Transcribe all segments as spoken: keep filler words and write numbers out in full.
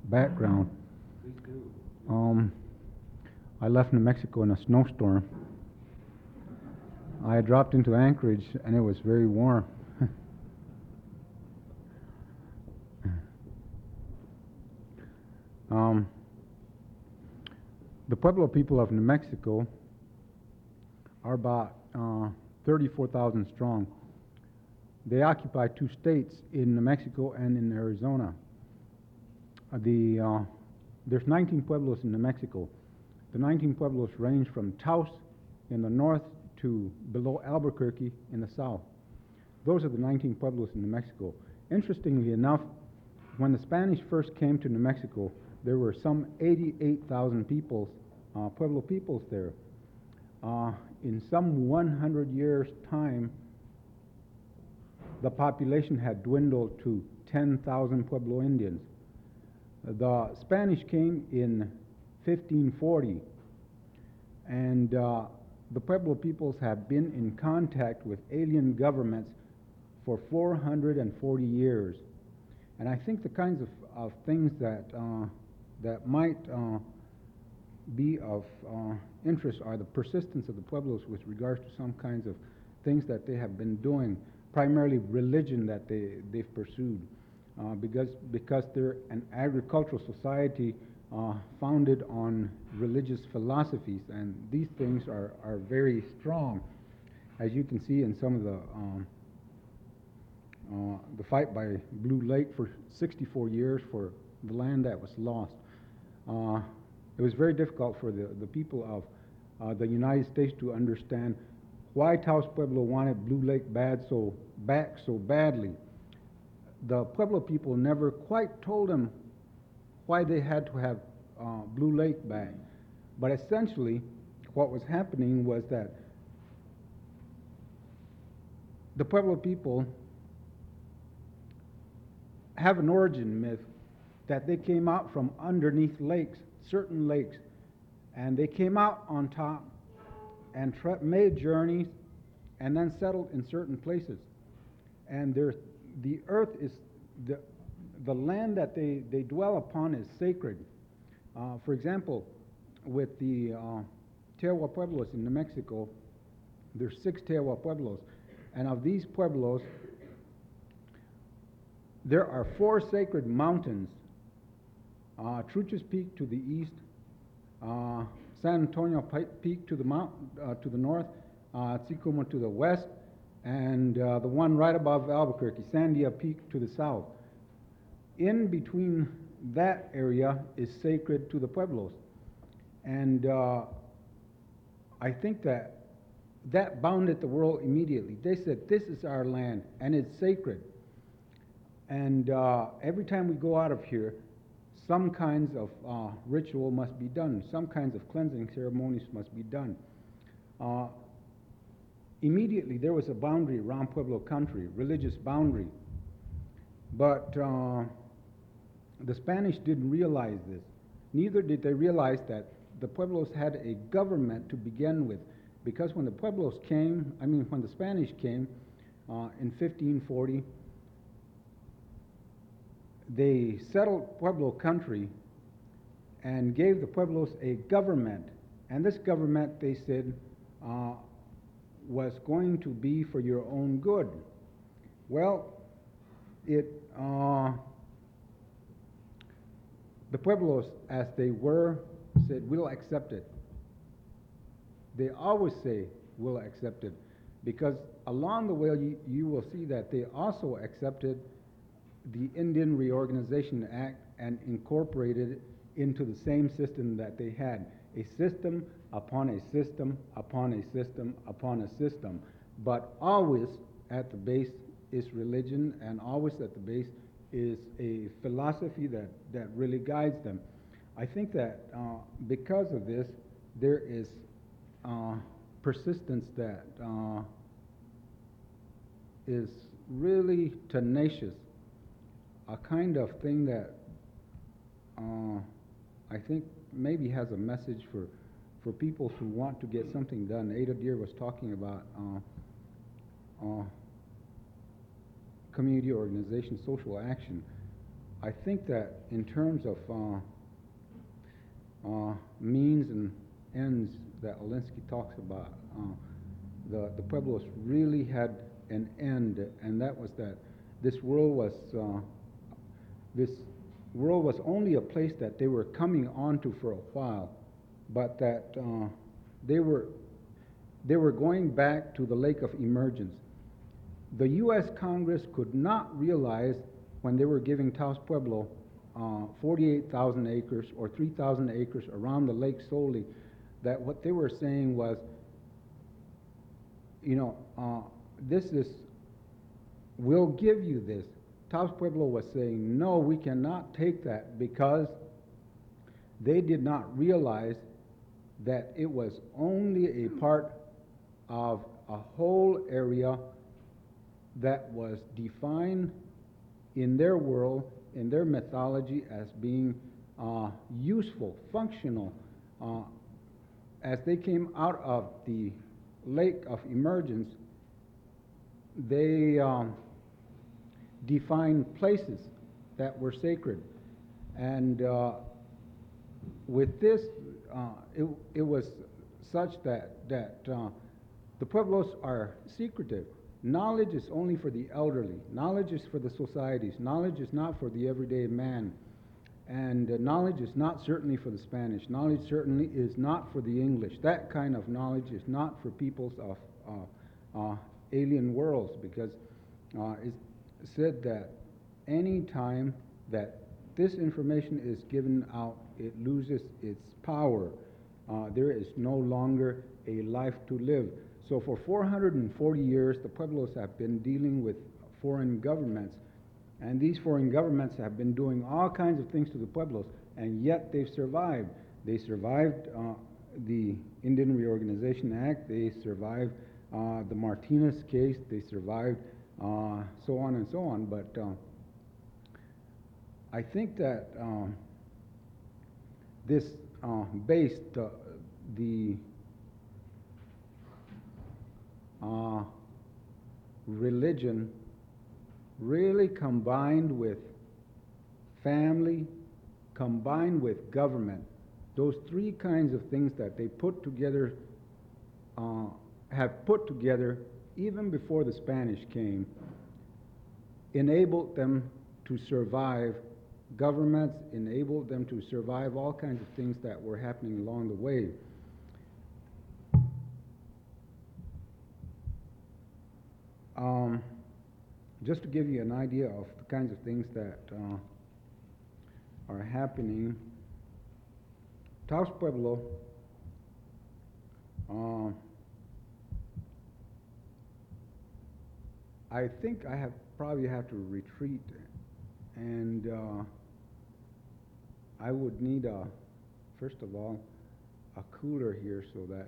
background. Um, I left New Mexico in a snowstorm. I dropped into Anchorage and it was very warm. um, the Pueblo people of New Mexico are about uh, thirty-four thousand strong. They occupy two states in New Mexico and in Arizona. Uh, the, uh, there's nineteen pueblos in New Mexico. The nineteen pueblos range from Taos in the north to below Albuquerque in the south. Those are the nineteen pueblos in New Mexico. Interestingly enough, when the Spanish first came to New Mexico, there were some eighty-eight thousand peoples, uh, Pueblo peoples there. Uh, in some one hundred years' time, the population had dwindled to ten thousand Pueblo Indians. The Spanish came in fifteen forty, and uh, the Pueblo peoples have been in contact with alien governments for four hundred forty years. And I think the kinds of, of things that, uh, that might uh, be of uh, interest are the persistence of the Pueblos with regards to some kinds of things that they have been doing, primarily religion that they, they've pursued. Uh, because, because they're an agricultural society uh, founded on religious philosophies, and these things are, are very strong, as you can see in some of the um, uh, the fight by Blue Lake for sixty-four years for the land that was lost. Uh, it was very difficult for the, the people of uh, the United States to understand why Taos Pueblo wanted Blue Lake bad so back so badly. The Pueblo people never quite told them why they had to have uh, Blue Lake back. But essentially, what was happening was that the Pueblo people have an origin myth that they came out from underneath lakes, certain lakes, and they came out on top and made journeys and then settled in certain places. And there's, the earth is, the, the land that they, they dwell upon is sacred. Uh, for example, with the uh, Tewa Pueblos in New Mexico, there's six Tewa Pueblos. And of these Pueblos, there are four sacred mountains. Uh, Truchas Peak to the east, uh, San Antonio Peak to the, mount, uh, to the north, uh, Tsicuma to the west, and uh, the one right above Albuquerque, Sandia Peak to the south. In between that area is sacred to the Pueblos. And uh, I think that that bounded the world immediately. They said, this is our land, and it's sacred. And uh, every time we go out of here, some kinds of uh, ritual must be done. Some kinds of cleansing ceremonies must be done. Uh, immediately, there was a boundary around Pueblo country, religious boundary. But uh, the Spanish didn't realize this. Neither did they realize that the Pueblos had a government to begin with. Because when the Pueblos came, I mean, when the Spanish came uh, in fifteen forty, they settled Pueblo country and gave the Pueblos a government. And this government, they said, uh, was going to be for your own good. Well, it, uh, the Pueblos, as they were, said, we'll accept it. They always say, we'll accept it. Because along the way, you, you will see that they also accepted the Indian Reorganization Act and incorporated it into the same system that they had. A system upon a system upon a system upon a system. But always at the base is religion, and always at the base is a philosophy that, that really guides them. I think that uh, because of this, there is uh, persistence that uh, is really tenacious. A kind of thing that uh, I think maybe has a message for, for people who want to get something done. Ada Deer was talking about uh, uh, community organization, social action. I think that in terms of uh, uh, means and ends that Alinsky talks about, uh, the, the Pueblos really had an end, and that was that this world was uh, this world was only a place that they were coming onto for a while, but that uh, they were they were going back to the lake of emergence. The U S Congress could not realize when they were giving Taos Pueblo uh, forty-eight thousand acres or three thousand acres around the lake solely, that what they were saying was, you know, uh, this is, we'll give you this. Taos Pueblo was saying, no, we cannot take that, because they did not realize that it was only a part of a whole area that was defined in their world, in their mythology, as being uh, useful, functional. Uh, as they came out of the lake of emergence, they um, defined places that were sacred. And uh, with this, uh, it, it was such that, that uh, the Pueblos are secretive. Knowledge is only for the elderly. Knowledge is for the societies. Knowledge is not for the everyday man. And uh, knowledge is not certainly for the Spanish. Knowledge certainly is not for the English. That kind of knowledge is not for peoples of uh, uh, alien worlds, because uh, it's said that any time that this information is given out, it loses its power. Uh, there is no longer a life to live. So for four hundred forty years, the Pueblos have been dealing with foreign governments, and these foreign governments have been doing all kinds of things to the Pueblos, and yet they've survived. They survived uh, the Indian Reorganization Act, they survived uh, the Martinez case, they survived uh, so on and so on, but uh, I think that um, this uh, based uh, the uh, religion really combined with family, combined with government. Those three kinds of things that they put together, uh, have put together even before the Spanish came, enabled them to survive. Governments enabled them to survive all kinds of things that were happening along the way. Um, just to give you an idea of the kinds of things that uh, are happening, Taos Pueblo uh, I think I have probably have to retreat, and uh, I would need a, first of all, a cooler here so that,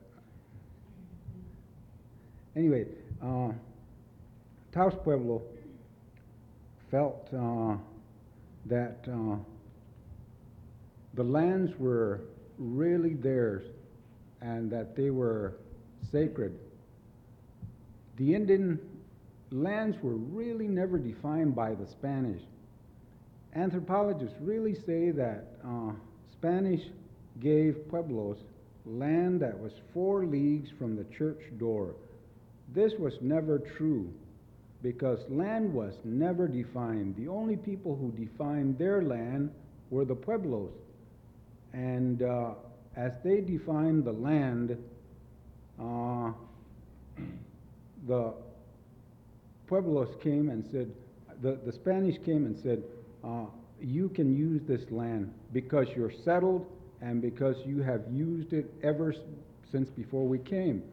anyway, uh, Taos Pueblo felt uh, that uh, the lands were really theirs and that they were sacred. The Indian lands were really never defined by the Spanish. Anthropologists really say that uh, Spanish gave Pueblos land that was four leagues from the church door. This was never true, because land was never defined. The only people who defined their land were the Pueblos. And uh, as they defined the land, uh, the Pueblos came and said, the, the Spanish came and said, uh, you can use this land because you're settled and because you have used it ever since before we came.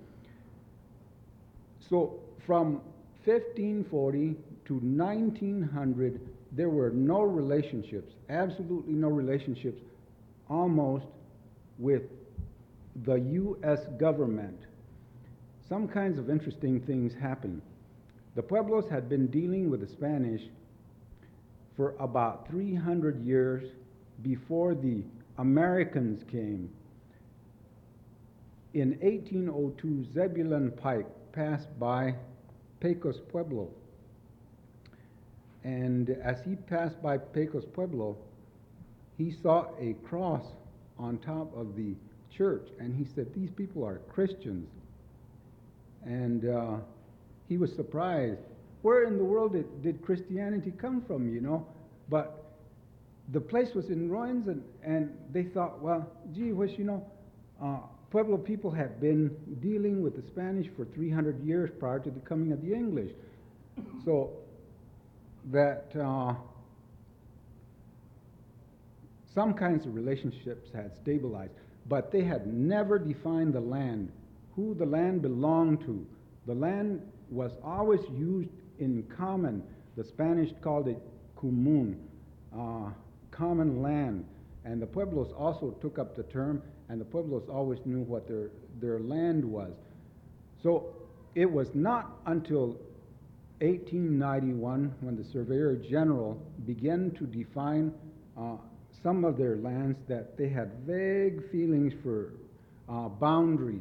So from fifteen forty to nineteen hundred, there were no relationships, absolutely no relationships, almost, with the U S government. Some kinds of interesting things happened. The Pueblos had been dealing with the Spanish for about three hundred years before the Americans came. In eighteen oh two, Zebulon Pike passed by Pecos Pueblo. And as he passed by Pecos Pueblo, he saw a cross on top of the church, and he said, "These people are Christians." And uh, he was surprised. Where in the world did, did Christianity come from, you know? But the place was in ruins, and, and they thought, well, gee whiz, you know, uh, Pueblo people had been dealing with the Spanish for three hundred years prior to the coming of the English. So that uh, some kinds of relationships had stabilized, but they had never defined the land, who the land belonged to. The land was always used in common. The Spanish called it común, uh, common land, and the Pueblos also took up the term, and the Pueblos always knew what their, their land was. So it was not until eighteen ninety-one when the Surveyor General began to define uh, some of their lands that they had vague feelings for uh, boundaries.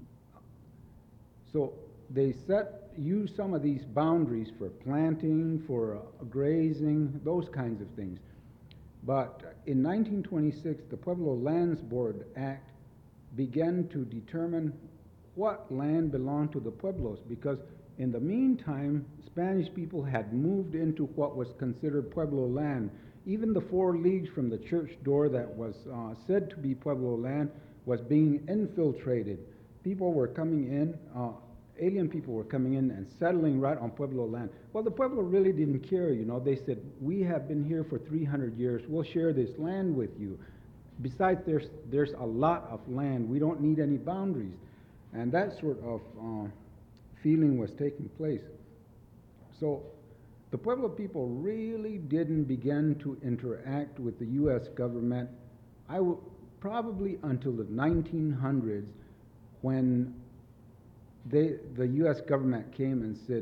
So they set, used some of these boundaries for planting, for uh, grazing, those kinds of things. But in nineteen twenty-six, the Pueblo Lands Board Act began to determine what land belonged to the Pueblos, because in the meantime, Spanish people had moved into what was considered Pueblo land. Even the four leagues from the church door that was uh, said to be Pueblo land was being infiltrated. People were coming in, uh, alien people were coming in and settling right on Pueblo land. Well, the Pueblo really didn't care, you know. They said, we have been here for three hundred years. We'll share this land with you. Besides, there's, there's a lot of land. We don't need any boundaries. And that sort of uh, feeling was taking place. So the Pueblo people really didn't begin to interact with the U S government, I w probably until the nineteen hundreds, when they, the U S government came and said,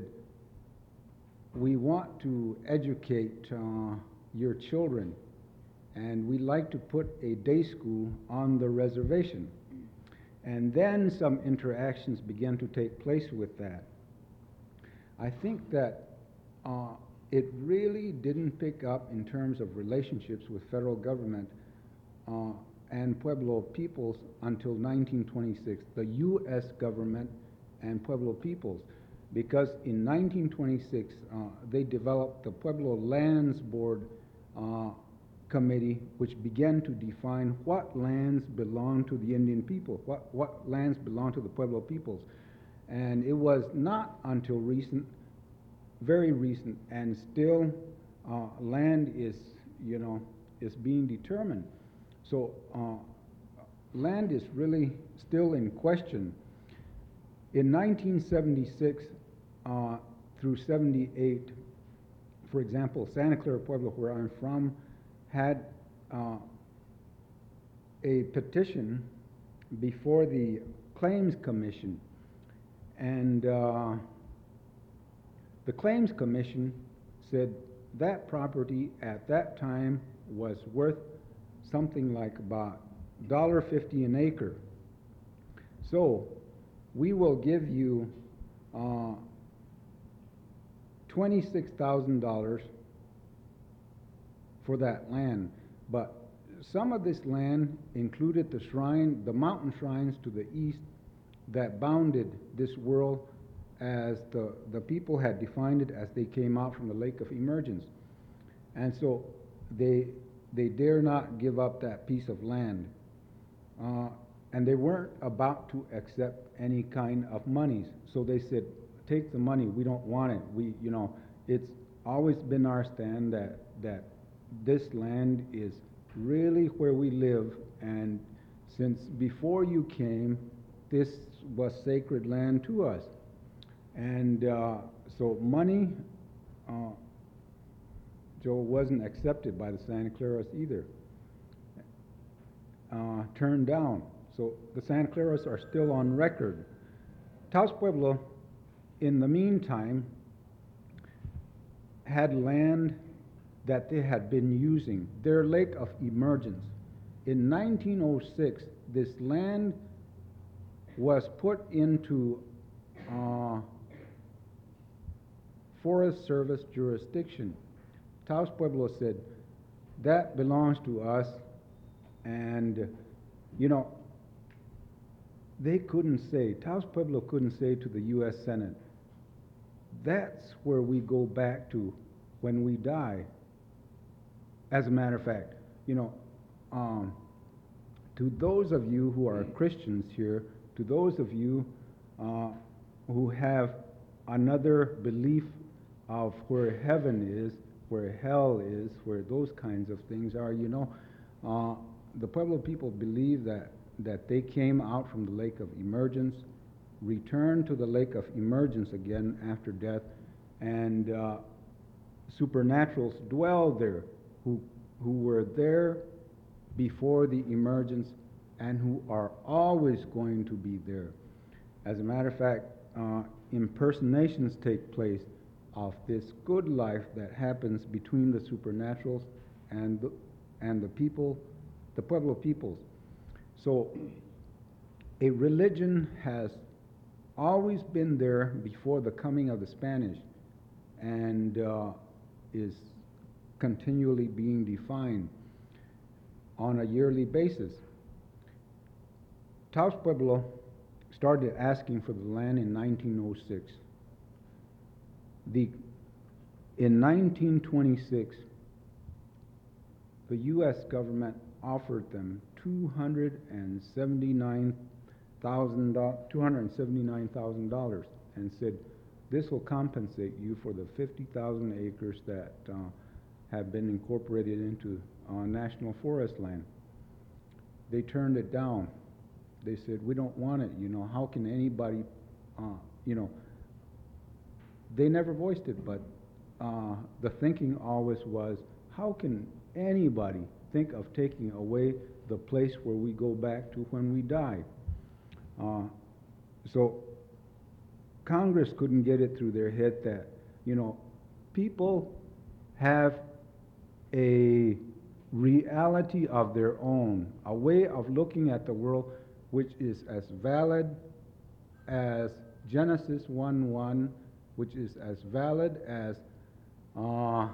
we want to educate uh, your children, and we'd like to put a day school on the reservation. And then some interactions began to take place with that. I think that uh, it really didn't pick up in terms of relationships with federal government uh, and Pueblo peoples until nineteen twenty-six, the U S government and Pueblo peoples, because in nineteen twenty-six uh, they developed the Pueblo Lands Board uh, Committee, which began to define what lands belong to the Indian people, what, what lands belong to the Pueblo peoples. And it was not until recent, very recent, and still uh, land is, you know, is being determined. So uh, land is really still in question. In nineteen seventy-six uh, through seventy-eight, for example, Santa Clara Pueblo, where I'm from, had uh, a petition before the Claims Commission, and uh, the Claims Commission said that property at that time was worth something like about one dollar fifty an acre. So we will give you uh, twenty-six thousand dollars for that land, but some of this land included the shrine, the mountain shrines to the east that bounded this world as the, the people had defined it as they came out from the Lake of Emergence. And so they, they dare not give up that piece of land. Uh, and they weren't about to accept any kind of monies. So they said, take the money, we don't want it. We, you know, it's always been our stand that, that this land is really where we live, and since before you came, this was sacred land to us. And uh, so money, uh, Joe, wasn't accepted by the Santa Claras either, uh, turned down. So the Santa Claras are still on record. Taos Pueblo, in the meantime, had land that they had been using, their Lake of Emergence. In nineteen oh six, this land was put into uh, Forest Service jurisdiction. Taos Pueblo said, that belongs to us, and, you know, they couldn't say, Taos Pueblo couldn't say to the U S Senate, that's where we go back to when we die. As a matter of fact, you know, um, to those of you who are Christians here, to those of you uh, who have another belief of where heaven is, where hell is, where those kinds of things are, you know, uh, the Pueblo people believe that, that they came out from the lake of emergence, returned to the lake of emergence again after death, and uh, supernaturals dwell there who, who were there before the emergence and who are always going to be there. As a matter of fact, uh, impersonations take place of this good life that happens between the supernaturals and the, and the people, the Pueblo peoples. So a religion has always been there before the coming of the Spanish and uh, is continually being defined on a yearly basis. Taos Pueblo started asking for the land in nineteen oh six. The, in nineteen twenty-six, the U S government offered them two hundred seventy-nine thousand dollars and said, this will compensate you for the fifty thousand acres that uh, have been incorporated into uh, national forest land. They turned it down. They said, we don't want it, you know, how can anybody, uh, you know, they never voiced it, but uh, the thinking always was, how can anybody think of taking away the place where we go back to when we die? Uh, so Congress couldn't get it through their head that, you know, people have a reality of their own, a way of looking at the world which is as valid as Genesis one one, which is as valid as uh,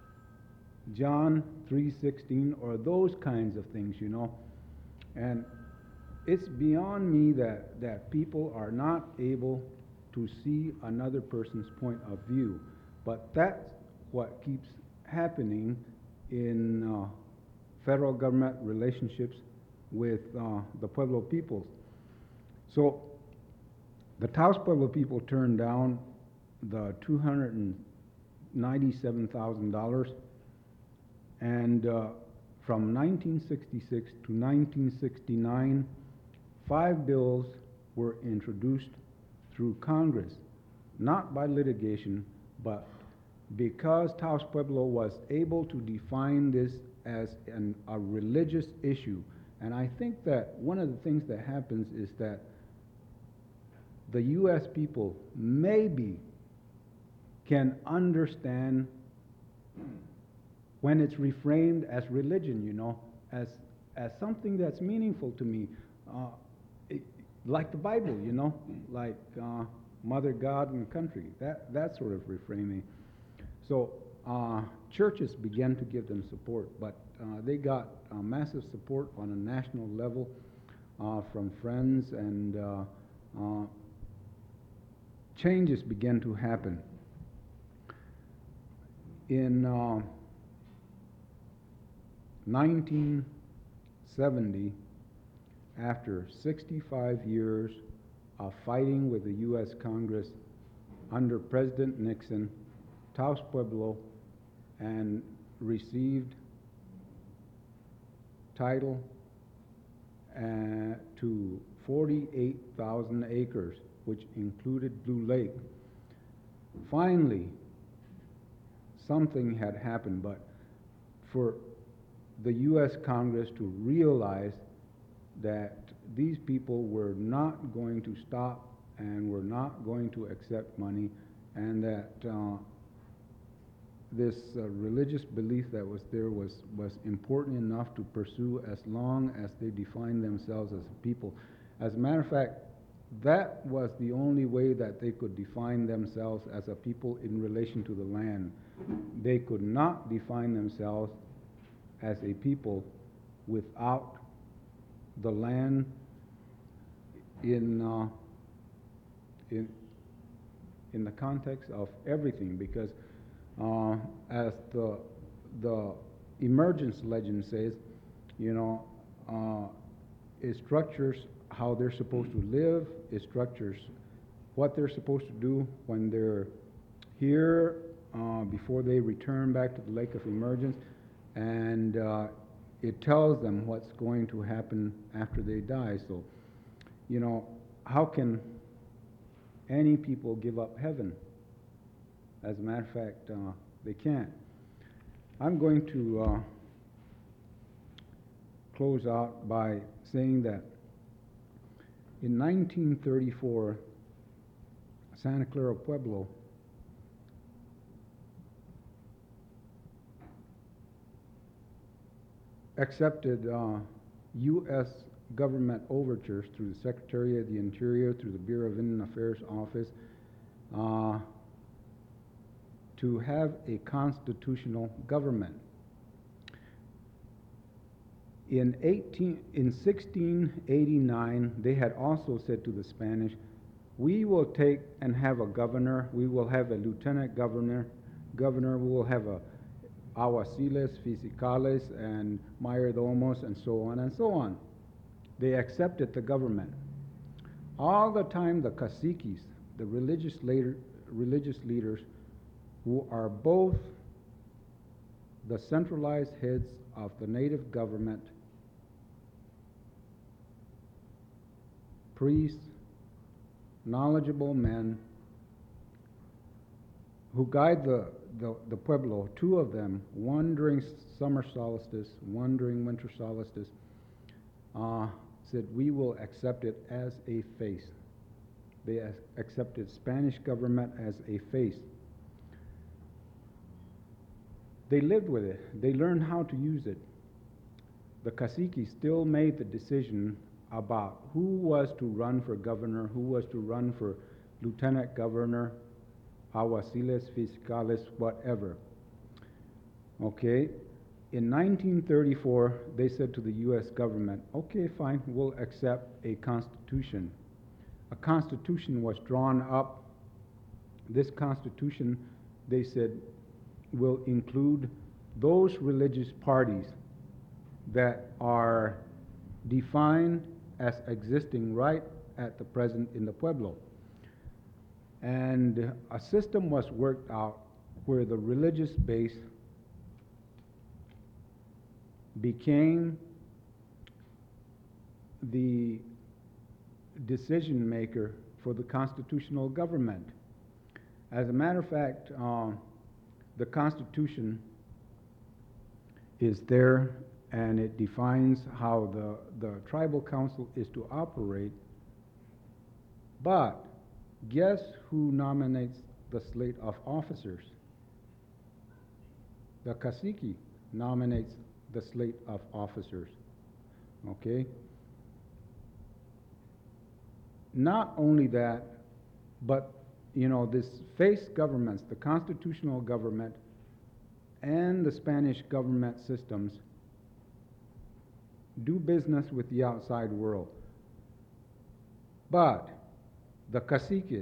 John three sixteen, or those kinds of things, you know. And it's beyond me that, that people are not able to see another person's point of view. But that's what keeps happening in uh, federal government relationships with uh, the Pueblo peoples. So the Taos Pueblo people turned down the two hundred ninety-seven thousand dollars, and uh, from nineteen sixty-six to nineteen sixty-nine, five bills were introduced through Congress, not by litigation, but because Taos Pueblo was able to define this as an, a religious issue. And I think that one of the things that happens is that the U S people maybe can understand when it's reframed as religion, you know, as, as something that's meaningful to me. Uh, it, like the Bible, you know, like uh, Mother, God, and Country, that, that sort of reframing. So uh, churches began to give them support, but uh, they got uh, massive support on a national level uh, from friends, and uh, uh, changes began to happen. In uh, nineteen seventy, after sixty-five years of fighting with the U S Congress under President Nixon, Taos Pueblo and received title uh, to forty-eight thousand acres, which included Blue Lake. Finally, something had happened, but for the U S Congress to realize that these people were not going to stop and were not going to accept money, and that uh, this uh, religious belief that was there was, was important enough to pursue as long as they defined themselves as a people. As a matter of fact, that was the only way that they could define themselves as a people in relation to the land. they could not define themselves as a people without the land in, uh, in, in the context of everything, because uh, as the, the emergence legend says, you know, uh, it structures how they're supposed to live, it structures what they're supposed to do when they're here, uh, before they return back to the lake of emergence, and uh, it tells them what's going to happen after they die. So, you know, how can any people give up heaven? As a matter of fact, uh, they can't. I'm going to uh, close out by saying that in nineteen thirty-four, Santa Clara Pueblo accepted uh, U S government overtures through the Secretary of the Interior, through the Bureau of Indian Affairs Office, uh, to have a constitutional government. In, eighteen, in sixteen eighty-nine, they had also said to the Spanish, we will take and have a governor, we will have a lieutenant governor, governor, we will have a alguaciles, fiscales, and mayordomos, and so on and so on. They accepted the government. All the time the caciques, the religious, later, religious leaders, who are both the centralized heads of the native government, priests, knowledgeable men, who guide the, the, the Pueblo, two of them, one during summer solstice, one during winter solstice, uh, said, we will accept it as a face. They accepted Spanish government as a face. They lived with it. They learned how to use it. The caciques still made the decision about who was to run for governor, who was to run for lieutenant governor, alguaciles, fiscales, whatever. Okay, in nineteen thirty-four, they said to the U S government, okay, fine, we'll accept a constitution. A constitution was drawn up. This constitution, they said, will include those religious parties that are defined as existing right at the present in the Pueblo. And a system was worked out where the religious base became the decision maker for the constitutional government. As a matter of fact, uh, the Constitution is there, and it defines how the, the tribal council is to operate. But guess who nominates the slate of officers? The cacique nominates the slate of officers. Okay? Not only that, but you know, this face governments, the constitutional government and the Spanish government systems, do business with the outside world. But the caciques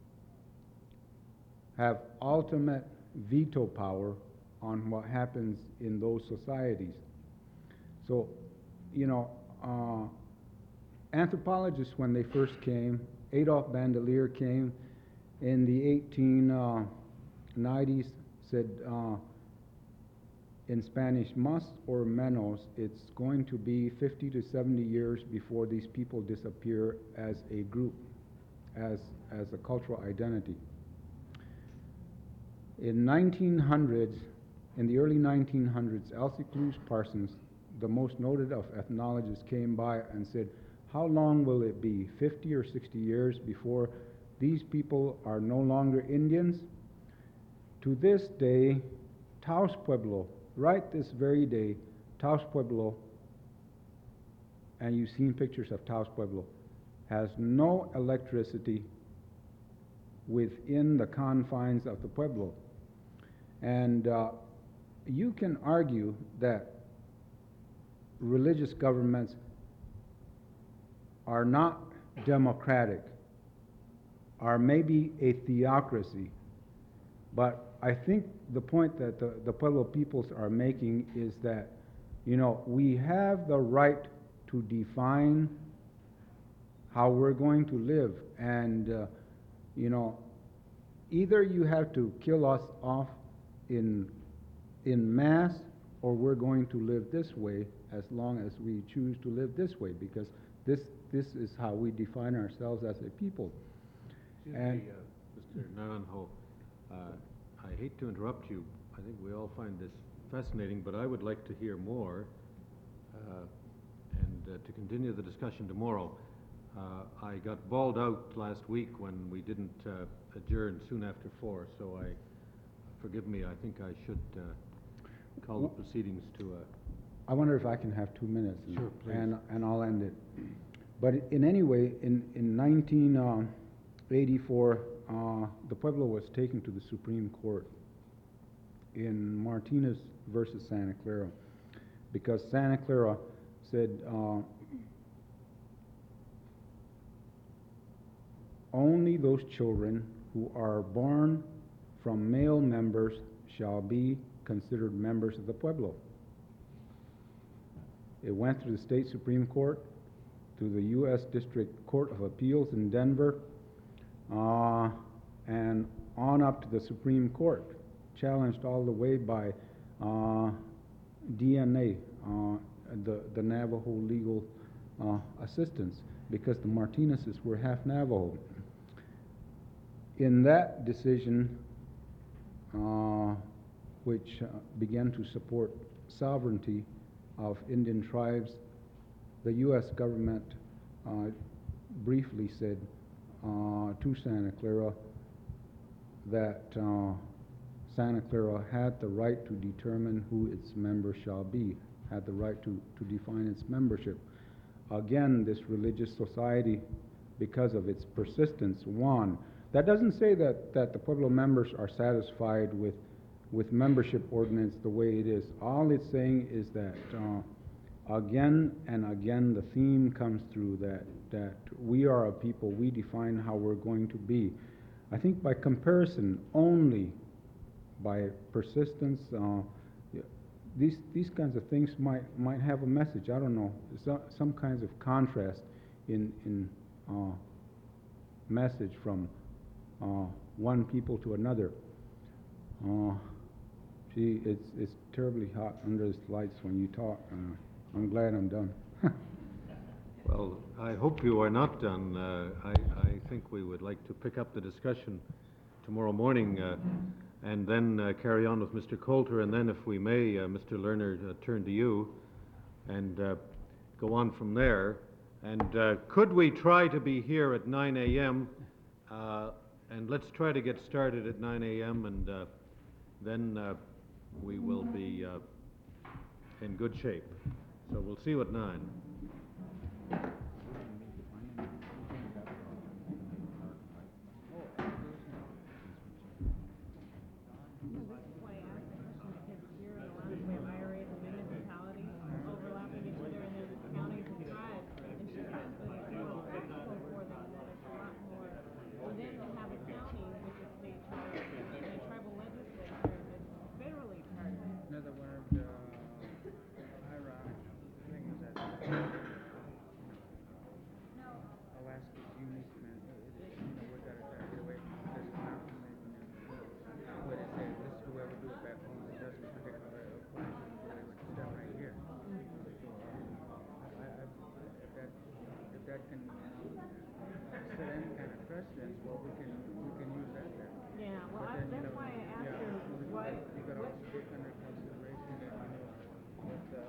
have ultimate veto power on what happens in those societies. So, you know, uh, anthropologists, when they first came, Adolf Bandelier came in the eighteen nineties, said uh, in Spanish, mas or menos, it's going to be fifty to seventy years before these people disappear as a group, as, as a cultural identity. In nineteen hundreds, in the early nineteen hundreds, Elsie Clues Parsons, the most noted of ethnologists, came by and said, how long will it be, fifty or sixty years before these people are no longer Indians? To this day, Taos Pueblo, right this very day, Taos Pueblo, and you've seen pictures of Taos Pueblo, has no electricity within the confines of the Pueblo. And uh, you can argue that religious governments are not democratic, are maybe a theocracy, but I think the point that the, the Pueblo peoples are making is that, you know, we have the right to define how we're going to live, and, uh, you know, either you have to kill us off in, in mass, or we're going to live this way as long as we choose to live this way, because this, this is how we define ourselves as a people. Excuse and me, uh, Mister Naranjo, uh, I hate to interrupt you. I think we all find this fascinating, but I would like to hear more uh, and uh, to continue the discussion tomorrow. Uh, I got bawled out last week when we didn't uh, adjourn soon after four, so I, forgive me, I think I should uh, call the proceedings to a... I wonder if I can have two minutes, and, Sure, please. and, and I'll end it. But in any way, in, in nineteen eighty-four, uh, the Pueblo was taken to the Supreme Court in Martinez versus Santa Clara, because Santa Clara said uh, only those children who are born from male members shall be considered members of the Pueblo. It went through the state Supreme Court, to the U S District Court of Appeals in Denver, uh, and on up to the Supreme Court, challenged all the way by uh, D N A, uh, the, the Navajo legal uh, assistance, because the Martinezes were half Navajo. In that decision, uh, which uh, began to support sovereignty of Indian tribes, the U S government uh, briefly said uh, to Santa Clara that uh, Santa Clara had the right to determine who its members shall be, had the right to, to define its membership. Again, this religious society, because of its persistence, won. That doesn't say that, that the Pueblo members are satisfied with, with membership ordinance the way it is. All it's saying is that uh, again and again the theme comes through that, that we are a people, we define how we're going to be. I think by comparison, only by persistence, uh, these, these kinds of things might, might have a message. I don't know, some, some kinds of contrast in, in uh, message from uh, one people to another. Uh, gee, it's, it's terribly hot under the lights when you talk. Uh, I'm glad I'm done. Well, I hope you are not done. Uh, I, I think we would like to pick up the discussion tomorrow morning uh, and then uh, carry on with Mister Coulter, and then, if we may, uh, Mister Lerner, uh, turn to you and uh, go on from there. And uh, could we try to be here at nine A M? Uh, and let's try to get started at nine A M and uh, then uh, we will be uh, in good shape. So we'll see you at nine. Another one of the ironic things that Alaska's unique, man. It, it, you know, we gotta try to get away from this confirmation and, you know, what it says. This is whoever do it back home. It doesn't particularly apply to the stuff right here. So, uh, I, I, if that, if that can set any kind of precedence, well, we can, we can use that then. Yeah, well, I, But then, you that's know, why I asked yeah, her you what, gotta- you gotta what, also take under consideration that, you know, with, uh,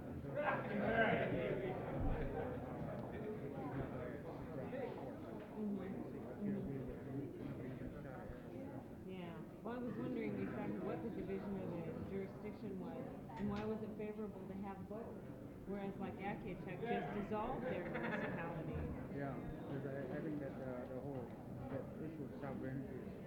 yeah. Well, I was wondering exactly what the division of the jurisdiction was, and why was it favorable to have both? Whereas like Akiyachuk just dissolved their municipality. Yeah, because I, I think that uh, the whole that issue of sovereignty is